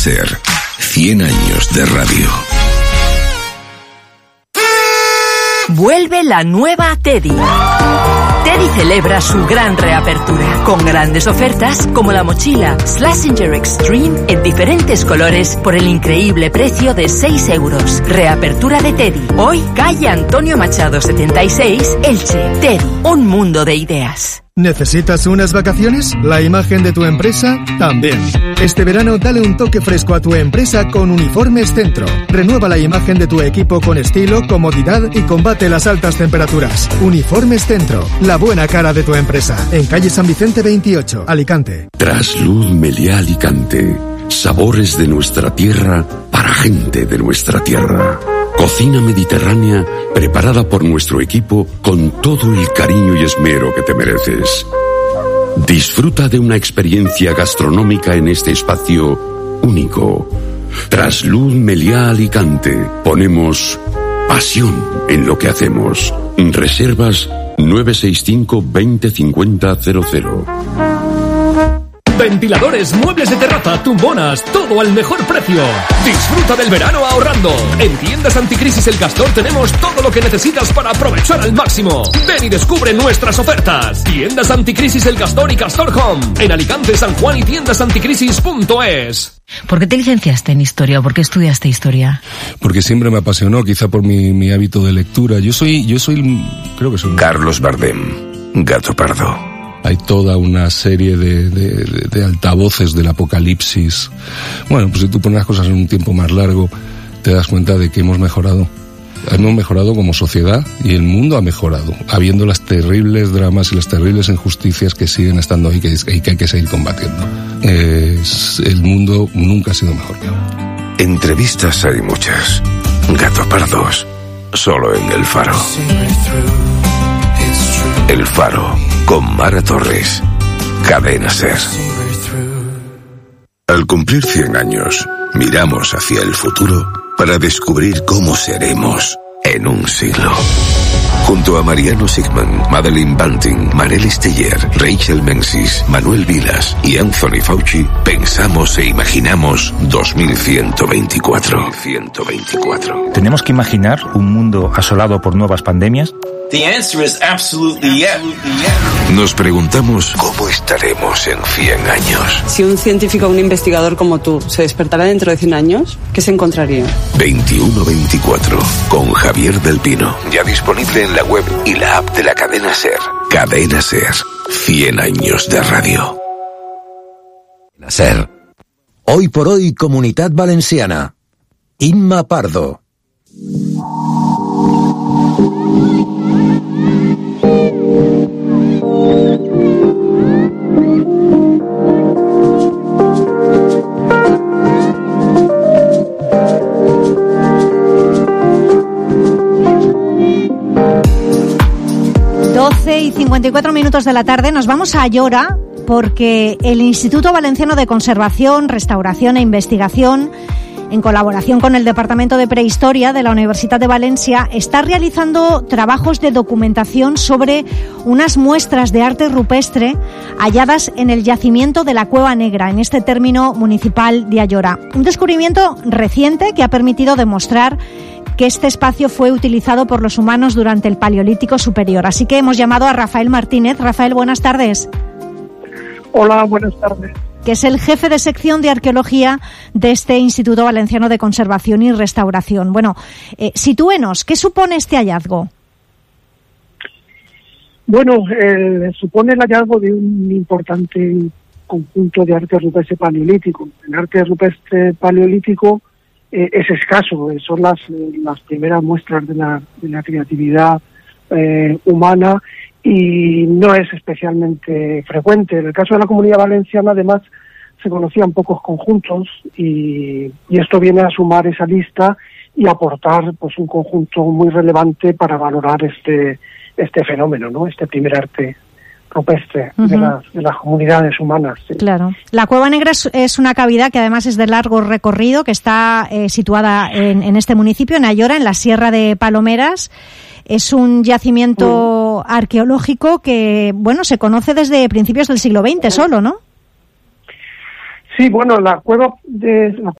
SER. 100 años de radio. Vuelve la nueva Teddy. Teddy celebra su gran reapertura, con grandes ofertas como la mochila Schlesinger Extreme en diferentes colores por el increíble precio de 6 euros. Reapertura de Teddy. Hoy, calle Antonio Machado 76, Elche. Teddy, un mundo de ideas. ¿Necesitas unas vacaciones? La imagen de tu empresa también. Este verano dale un toque fresco a tu empresa con Uniformes Centro. Renueva la imagen de tu equipo con estilo, comodidad y combate las altas temperaturas. Uniformes Centro, la buena cara de tu empresa. En calle San Vicente 28, Alicante. Trasluz Meliá Alicante. Sabores de nuestra tierra para gente de nuestra tierra. Cocina mediterránea preparada por nuestro equipo con todo el cariño y esmero que te mereces. Disfruta de una experiencia gastronómica en este espacio único. Trasluz Meliá Alicante. Ponemos pasión en lo que hacemos. Reservas 965 20 50 00. Ventiladores, muebles de terraza, tumbonas, todo al mejor precio. Disfruta del verano ahorrando. En Tiendas Anticrisis El Castor tenemos todo lo que necesitas para aprovechar al máximo. Ven y descubre nuestras ofertas. Tiendas Anticrisis El Castor y Castor Home. En Alicante, San Juan y tiendasanticrisis.es. ¿Por qué te licenciaste en Historia o por qué estudiaste Historia? Porque siempre me apasionó, quizá por mi hábito de lectura. Yo soy, creo que soy... Carlos Bardem, Gato Pardo. Hay toda una serie de altavoces del apocalipsis. Bueno, pues si tú pones las cosas en un tiempo más largo, te das cuenta de que hemos mejorado. Hemos mejorado como sociedad y el mundo ha mejorado, habiendo las terribles dramas y las terribles injusticias que siguen estando ahí y que hay que seguir combatiendo. El mundo nunca ha sido mejor que ahora. Entrevistas hay muchas. Gato Pardos, solo en El Faro. El Faro, con Mara Torres. Cadena SER. Al cumplir 100 años, miramos hacia el futuro para descubrir cómo seremos en un siglo. Junto a Mariano Sigman, Madeleine Banting, Marel Steyer, Rachel Menzies, Manuel Vilas y Anthony Fauci, pensamos e imaginamos 2124. ¿Tenemos que imaginar un mundo asolado por nuevas pandemias? The answer is absolutely yes. Nos preguntamos cómo estaremos en 100 años. Si un científico o un investigador como tú se despertara dentro de 100 años, ¿qué se encontraría? 2124 con Javier del Pino. Ya disponible en la web y la app de la cadena SER. Cadena SER. 100 años de radio. SER. Hoy por hoy, Comunitat Valenciana. Inma Pardo. Y 54 minutos de la tarde nos vamos a Ayora porque el Instituto Valenciano de Conservación, Restauración e Investigación, en colaboración con el Departamento de Prehistoria de la Universidad de Valencia, está realizando trabajos de documentación sobre unas muestras de arte rupestre halladas en el yacimiento de la Cueva Negra, en este término municipal de Ayora. Un descubrimiento reciente que ha permitido demostrar que este espacio fue utilizado por los humanos durante el Paleolítico Superior. Así que hemos llamado a Rafael Martínez. Rafael, buenas tardes. Hola, buenas tardes. Que es el jefe de sección de arqueología de este Instituto Valenciano de Conservación y Restauración. Bueno, sitúenos, ¿qué supone este hallazgo? Bueno, supone el hallazgo de un importante conjunto de arte rupestre paleolítico. El arte rupestre paleolítico es escaso, son las primeras muestras de la creatividad humana y no es especialmente frecuente. En el caso de la Comunidad Valenciana, además, se conocían pocos conjuntos y esto viene a sumar esa lista y aportar pues un conjunto muy relevante para valorar este fenómeno, ¿no? Este primer arte rupestre de las comunidades humanas. Sí. Claro. La Cueva Negra es una cavidad que además es de largo recorrido, que está situada en este municipio, en Ayora, en la Sierra de Palomeras. Es un yacimiento arqueológico que, bueno, se conoce desde principios del siglo XX solo, ¿no? Sí, bueno, la cueva